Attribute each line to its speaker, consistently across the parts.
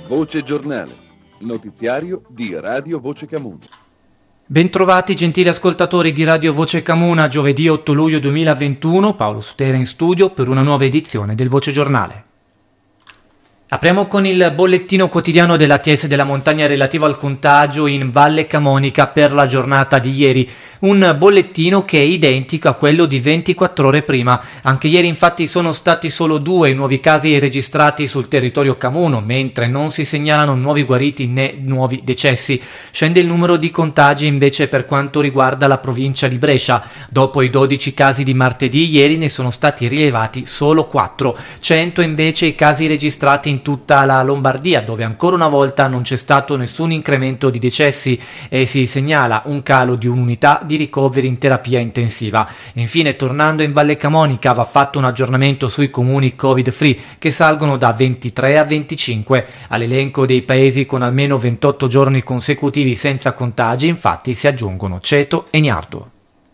Speaker 1: Voce Giornale, notiziario di Radio Voce Camuna.
Speaker 2: Bentrovati gentili ascoltatori di Radio Voce Camuna, giovedì 8 luglio 2021, Paolo Sutera in studio per una nuova edizione del Voce Giornale. Apriamo con il bollettino quotidiano dell'ATS della montagna relativo al contagio in Valle Camonica per la giornata di ieri. Un bollettino che è identico a quello di 24 ore prima. Anche ieri infatti sono stati solo 2 nuovi casi registrati sul territorio camuno, mentre non si segnalano nuovi guariti né nuovi decessi. Scende il numero di contagi invece per quanto riguarda la provincia di Brescia. Dopo i 12 casi di martedì, ieri ne sono stati rilevati solo 4. 100 invece i casi registrati in tutta la Lombardia, dove ancora una volta non c'è stato nessun incremento di decessi e si segnala un calo di un'unità di ricoveri in terapia intensiva. Infine, tornando in Valle Camonica, va fatto un aggiornamento sui comuni Covid-free che salgono da 23 a 25. All'elenco dei paesi con almeno 28 giorni consecutivi senza contagi, infatti, si aggiungono Ceto e Niardo.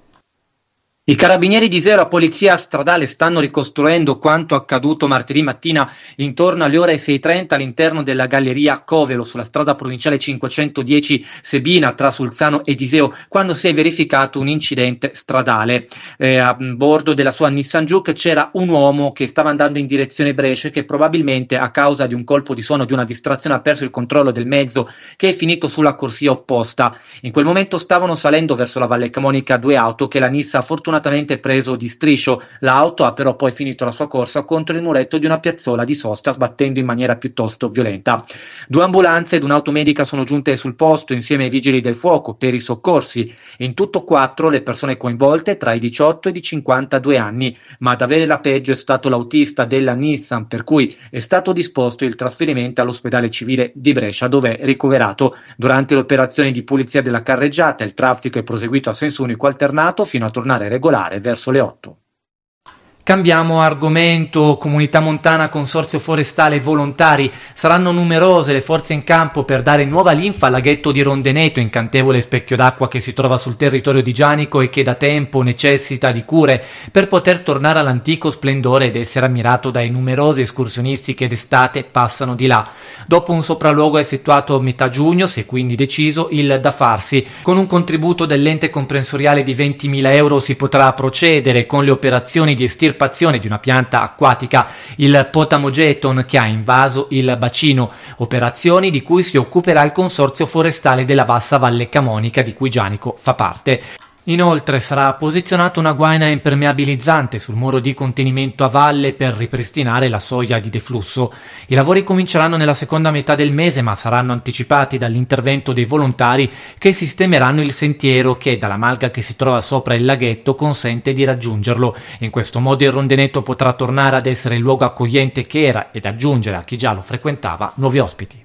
Speaker 2: I carabinieri di Iseo e la polizia stradale stanno ricostruendo quanto accaduto martedì mattina intorno alle ore 6:30 all'interno della galleria Covelo sulla strada provinciale 510 Sebina tra Sulzano ed Iseo, quando si è verificato un incidente stradale. A bordo della sua Nissan Juke c'era un uomo che stava andando in direzione Brescia, che probabilmente a causa di un colpo di suono, di una distrazione, ha perso il controllo del mezzo, che è finito sulla corsia opposta. In quel momento stavano salendo verso la Valle Camonica 2 auto che la Nissan fortunatamente preso di striscio. L'auto ha però poi finito la sua corsa contro il muretto di una piazzola di sosta, sbattendo in maniera piuttosto violenta. 2 ambulanze ed un'automedica sono giunte sul posto insieme ai vigili del fuoco per i soccorsi. In tutto 4 le persone coinvolte tra i 18 ed i 52 anni, ma ad avere la peggio è stato l'autista della Nissan, per cui è stato disposto il trasferimento all'ospedale civile di Brescia, dove è ricoverato. Durante le operazioni di pulizia della carreggiata il traffico è proseguito a senso unico alternato fino a tornare regolare verso le 8. Cambiamo argomento. Comunità montana, consorzio forestale, volontari. Saranno numerose le forze in campo per dare nuova linfa al laghetto di Rondeneto, incantevole specchio d'acqua che si trova sul territorio di Gianico e che da tempo necessita di cure per poter tornare all'antico splendore ed essere ammirato dai numerosi escursionisti che d'estate passano di là. Dopo un sopralluogo effettuato a metà giugno si è quindi deciso il da farsi. Con un contributo dell'ente comprensoriale di 20.000 euro si potrà procedere con le operazioni di estirpazione di una pianta acquatica, il Potamogeton, che ha invaso il bacino, operazioni di cui si occuperà il consorzio forestale della Bassa Valle Camonica, di cui Gianico fa parte. Inoltre sarà posizionata una guaina impermeabilizzante sul muro di contenimento a valle per ripristinare la soglia di deflusso. I lavori cominceranno nella seconda metà del mese, ma saranno anticipati dall'intervento dei volontari che sistemeranno il sentiero che, dalla malga che si trova sopra il laghetto, consente di raggiungerlo. In questo modo il Rondeneto potrà tornare ad essere il luogo accogliente che era ed aggiungere a chi già lo frequentava nuovi ospiti.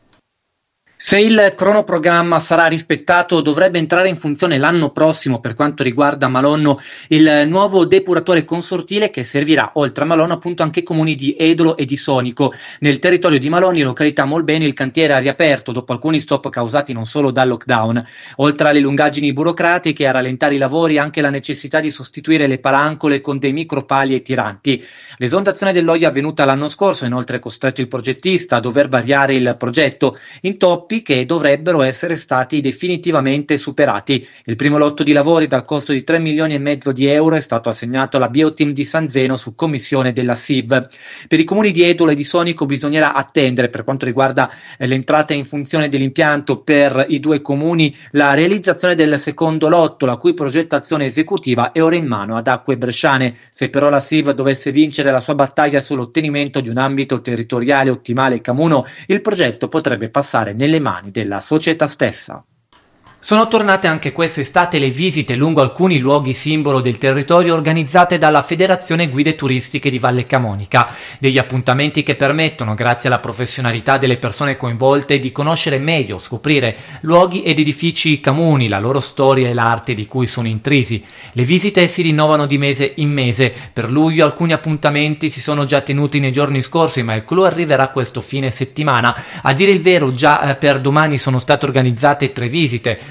Speaker 2: Se il cronoprogramma sarà rispettato, dovrebbe entrare in funzione l'anno prossimo, per quanto riguarda Malonno, il nuovo depuratore consortile che servirà oltre a Malonno appunto anche i comuni di Edolo e di Sonico. Nel territorio di Malonno, in località Molbeni, il cantiere ha riaperto dopo alcuni stop causati non solo dal lockdown. Oltre alle lungaggini burocratiche, a rallentare i lavori anche la necessità di sostituire le palancole con dei micropali e tiranti. L'esondazione dell'Oia avvenuta l'anno scorso ha inoltre costretto il progettista a dover variare il progetto, intoppi che dovrebbero essere stati definitivamente superati. Il primo lotto di lavori dal costo di 3,5 milioni di euro è stato assegnato alla Bioteam di San Zeno su commissione della SIV. Per i comuni di Edolo e di Sonico bisognerà attendere, per quanto riguarda l'entrata in funzione dell'impianto per i 2 comuni, la realizzazione del secondo lotto, la cui progettazione esecutiva è ora in mano ad Acque Bresciane. Se però la SIV dovesse vincere la sua battaglia sull'ottenimento di un ambito territoriale ottimale camuno, il progetto potrebbe passare nelle mani della società stessa. Sono tornate anche quest'estate le visite lungo alcuni luoghi simbolo del territorio organizzate dalla Federazione Guide Turistiche di Valle Camonica, degli appuntamenti che permettono, grazie alla professionalità delle persone coinvolte, di conoscere meglio, scoprire luoghi ed edifici camuni, la loro storia e l'arte di cui sono intrisi. Le visite si rinnovano di mese in mese. Per luglio alcuni appuntamenti si sono già tenuti nei giorni scorsi, ma il clou arriverà questo fine settimana. A dire il vero, già per domani sono state organizzate 3 visite.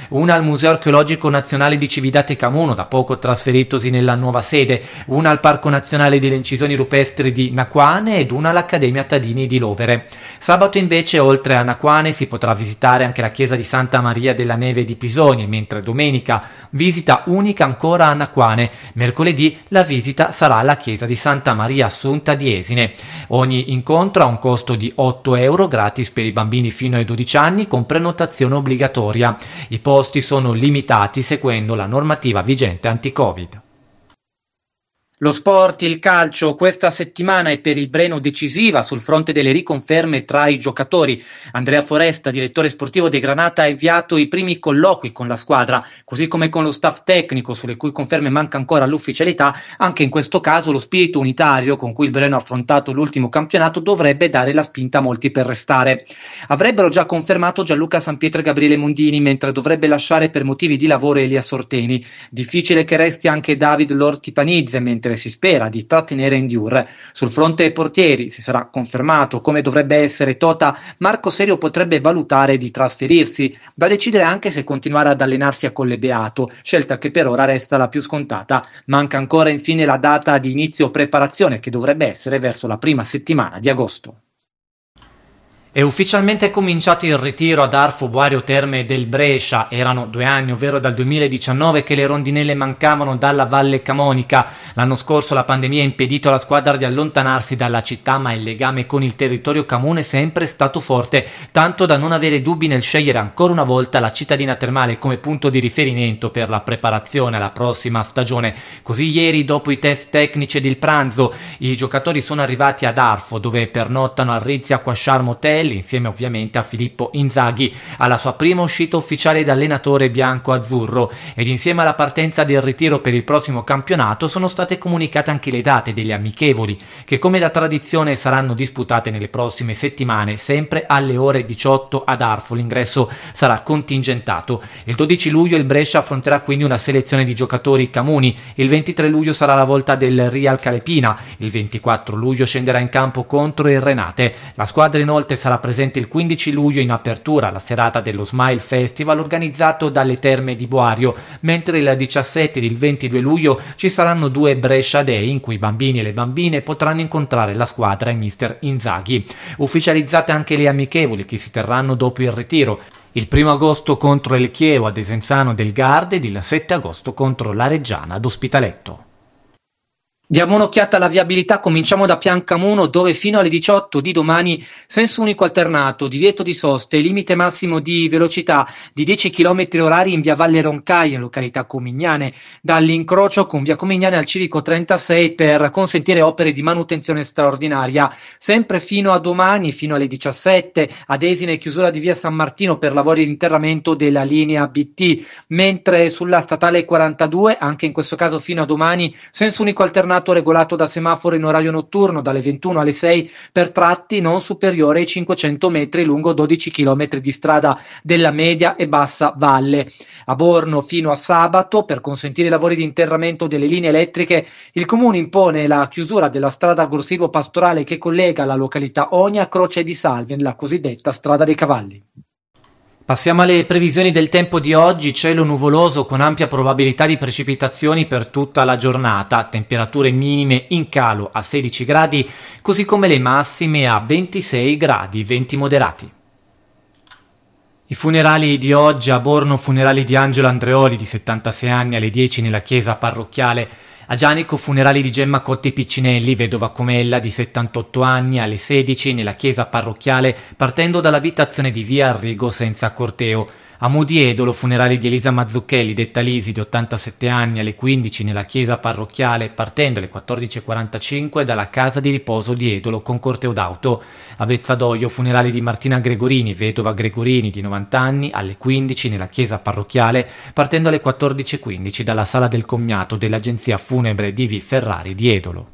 Speaker 2: una al Museo Archeologico Nazionale di Cividate Camuno, da poco trasferitosi nella nuova sede, una al Parco Nazionale delle Incisioni Rupestri di Naquane ed una all'Accademia Tadini di Lovere. Sabato invece, oltre a Naquane, si potrà visitare anche la chiesa di Santa Maria della Neve di Pisogne, mentre domenica visita unica ancora a Naquane. Mercoledì la visita sarà alla chiesa di Santa Maria Assunta di Esine. Ogni incontro ha un costo di 8 euro, gratis per i bambini fino ai 12 anni, con prenotazione obbligatoria. I posti sono limitati seguendo la normativa vigente anti-Covid. Lo sport, il calcio, questa settimana è per il Breno decisiva sul fronte delle riconferme tra i giocatori. Andrea Foresta, direttore sportivo dei Granata, ha inviato i primi colloqui con la squadra, così come con lo staff tecnico, sulle cui conferme manca ancora l'ufficialità. Anche in questo caso lo spirito unitario con cui il Breno ha affrontato l'ultimo campionato dovrebbe dare la spinta a molti per restare. Avrebbero già confermato Gianluca Sampietro e Gabriele Mondini, mentre dovrebbe lasciare per motivi di lavoro Elia Sorteni. Difficile che resti anche David Lortipanizze, mentre si spera di trattenere Endur. Sul fronte portieri, se sarà confermato come dovrebbe essere Tota, Marco Serio potrebbe valutare di trasferirsi, da decidere anche se continuare ad allenarsi a Colle Beato, scelta che per ora resta la più scontata. Manca ancora infine la data di inizio preparazione, che dovrebbe essere verso la prima settimana di agosto. È ufficialmente cominciato il ritiro ad Arfo Boario Terme del Brescia. Erano 2 anni, ovvero dal 2019, che le rondinelle mancavano dalla Valle Camonica. L'anno scorso la pandemia ha impedito alla squadra di allontanarsi dalla città, ma il legame con il territorio camune è sempre stato forte, tanto da non avere dubbi nel scegliere ancora una volta la cittadina termale come punto di riferimento per la preparazione alla prossima stagione. Così ieri, dopo i test tecnici ed il pranzo, i giocatori sono arrivati ad Arfo, dove pernottano al Rizzi Aquasharm Hotel, insieme ovviamente a Filippo Inzaghi, alla sua prima uscita ufficiale da allenatore bianco-azzurro, ed insieme alla partenza del ritiro per il prossimo campionato sono state comunicate anche le date degli amichevoli, che come da tradizione saranno disputate nelle prossime settimane, sempre alle ore 18 ad Arfo. L'ingresso sarà contingentato. Il 12 luglio il Brescia affronterà quindi una selezione di giocatori camuni, il 23 luglio sarà la volta del Real Calepina, il 24 luglio scenderà in campo contro il Renate. La squadra inoltre sarà presente il 15 luglio in apertura alla serata dello Smile Festival organizzato dalle Terme di Boario, mentre il 17 ed il 22 luglio ci saranno 2 Brescia Day in cui i bambini e le bambine potranno incontrare la squadra e mister Inzaghi. Ufficializzate anche le amichevoli che si terranno dopo il ritiro. Il 1 agosto contro il Chievo ad Desenzano del Garda ed il 7 agosto contro la Reggiana ad Ospitaletto. Diamo un'occhiata alla viabilità, cominciamo da Piancamuno, dove fino alle 18 di domani senso unico alternato, divieto di soste, limite massimo di velocità di 10 km orari in via Valle Roncai in località Comignane, dall'incrocio con via Comignane al civico 36 per consentire opere di manutenzione straordinaria. Sempre fino a domani, fino alle 17, ad Esine chiusura di via San Martino per lavori di interramento della linea BT, mentre sulla statale 42, anche in questo caso fino a domani, senso unico alternato regolato da semaforo in orario notturno dalle 21 alle 6 per tratti non superiori ai 500 metri lungo 12 km di strada della media e bassa valle. A Borno fino a sabato, per consentire i lavori di interramento delle linee elettriche, il comune impone la chiusura della strada Gorsilvo Pastorale che collega la località Onia a Croce di Salve, nella cosiddetta strada dei cavalli. Passiamo alle previsioni del tempo di oggi. Cielo nuvoloso con ampia probabilità di precipitazioni per tutta la giornata, temperature minime in calo a 16 gradi, così come le massime a 26 gradi, venti moderati. I funerali di oggi: a Borno funerali di Angelo Andreoli di 76 anni alle 10 nella chiesa parrocchiale. A Gianico funerali di Gemma Cotti Piccinelli, vedova Comella di 78 anni, alle 16 nella chiesa parrocchiale, partendo dall'abitazione di via Arrigo senza corteo. A Mudiedolo funerali di Elisa Mazzucchelli, detta Lisi, di 87 anni, alle 15 nella chiesa parrocchiale, partendo alle 14.45 dalla casa di riposo di Edolo con corteo d'auto. A Vezzadoio funerali di Martina Gregorini, vedova Gregorini, di 90 anni, alle 15 nella chiesa parrocchiale, partendo alle 14.15 dalla sala del commiato dell'agenzia funebre di Ferrari di Edolo.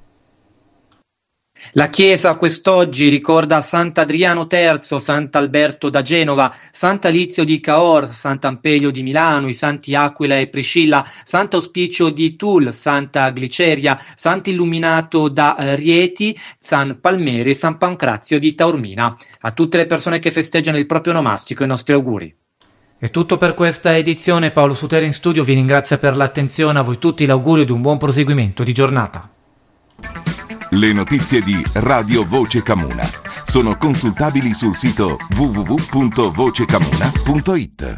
Speaker 2: La chiesa quest'oggi ricorda Sant'Adriano III, Sant'Alberto da Genova, Sant'Alizio di Cahors, Sant'Ampelio di Milano, i santi Aquila e Priscilla, Sant'Auspicio di Toul, Santa Gliceria, Sant'Illuminato da Rieti, San Palmeri e San Pancrazio di Taormina. A tutte le persone che festeggiano il proprio onomastico i nostri auguri. È tutto per questa edizione. Paolo Sutera in studio vi ringrazia per l'attenzione. A voi tutti l'augurio di un buon proseguimento di giornata.
Speaker 3: Le notizie di Radio Voce Camuna sono consultabili sul sito www.vocecamuna.it.